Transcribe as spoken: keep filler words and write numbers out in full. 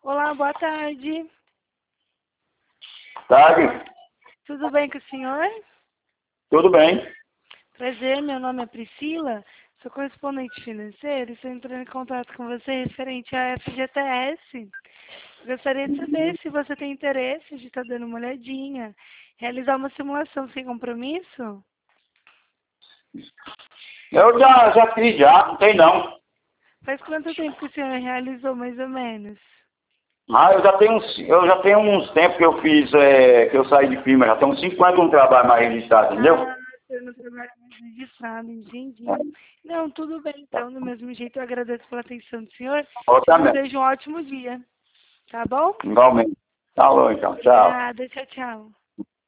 Olá, boa tarde. Tarde. Tudo bem com o senhor? Tudo bem. Prazer, meu nome é Priscila, sou correspondente financeira e estou entrando em contato com você referente à F G T S. Gostaria de saber se você tem interesse de estar dando uma olhadinha, realizar uma simulação sem compromisso. Eu já, já fiz já, não tem não. Faz quanto tempo que o senhor realizou, mais ou menos? Ah, eu já tenho uns, eu já tenho uns tempos que eu fiz, é, que eu saí de firma, já tem uns cinco anos que eu não trabalho mais registrado, entendeu? Ah, você não trabalha mais registrado, entendi. Não, tudo bem, então, do mesmo jeito eu agradeço pela atenção do senhor Eu e também. desejo um ótimo dia, tá bom? Igualmente. Falou então, tchau. Obrigada, tchau, tchau.